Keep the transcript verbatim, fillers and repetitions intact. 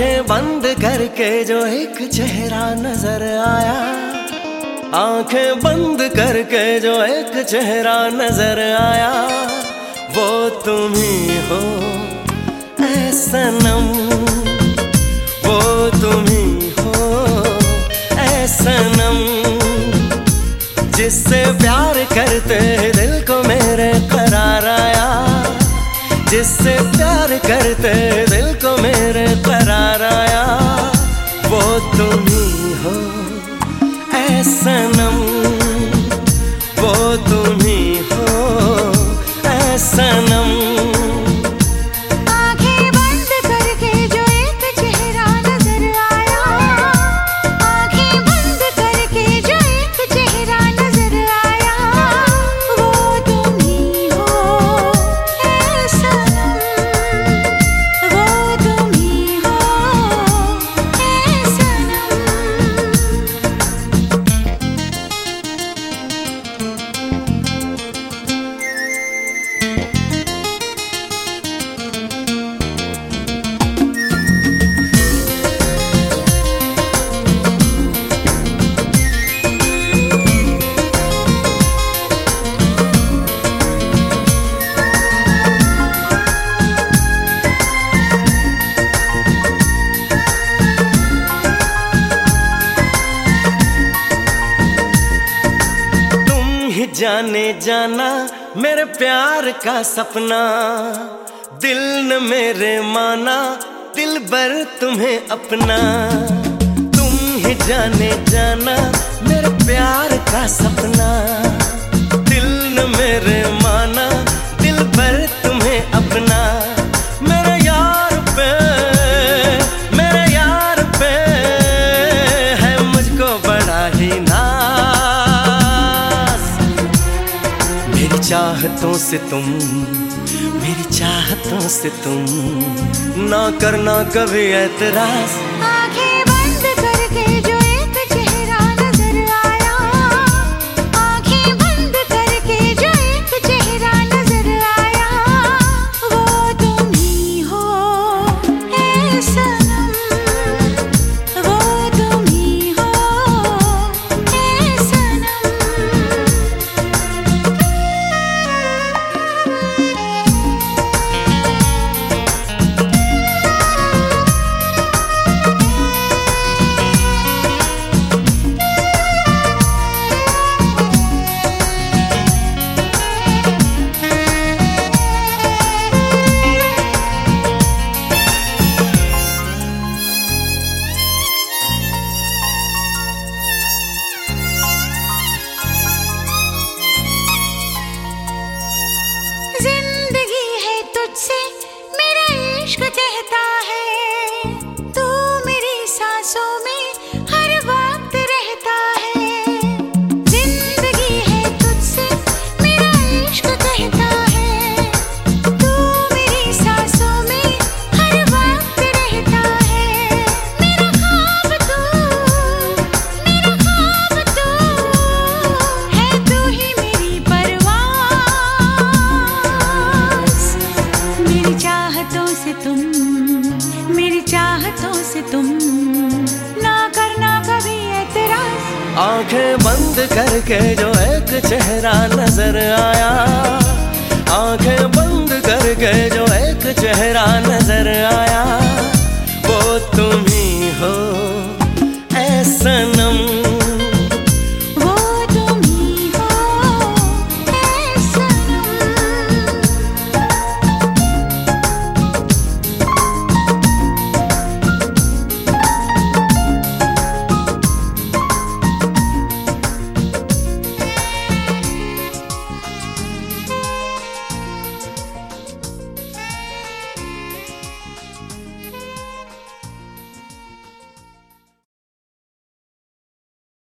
आंखें बंद करके जो एक चेहरा नजर आया, आंखें बंद करके जो एक चेहरा नजर आया, वो तुम ही हो ऐ सनम, वो तुम ही हो ऐ सनम। जिससे प्यार करते दिल को मेरे करार आया, जिससे प्यार करते दिल को मेरे करार आया, वो तुम ही हो ऐ सनम, वो तुम ही हो ऐ सनम। जाने जाना मेरे प्यार का सपना, दिल न मेरे माना दिल भर तुम्हें अपना। तुम ही जाने जाना मेरे प्यार का सपना, दिल न मेरे माना दिल भर तुम्हें अपना। मेरे यार पे मेरे यार पे है मुझको बड़ा ही चाहतों से तुम, मेरी चाहतों से तुम ना करना कभी ऐतराज। आंखें बंद करके जो एक चेहरा नजर आया, आंखें बंद करके जो एक चेहरा नजर आया, वो तुम ही हो ऐ सनम, वो तुम ही हो ऐ सनम। जिंदगी है तुझसे मेरा इश्क कहता है, तू मेरी सांसों में हर वक्त रहता है। जिंदगी है तुझसे मेरा इश्क कहता है, तू मेरी सांसों में हर वक्त रहता है। मेरा ख्वाब तू, मेरा ख्वाब तू है, तू ही मेरी परवाह। मेरी चाहतों से तुम, मेरी चाहतों से तुम ना करना कभी ऐतराज। आंखें बंद करके जो एक चेहरा नजर आया,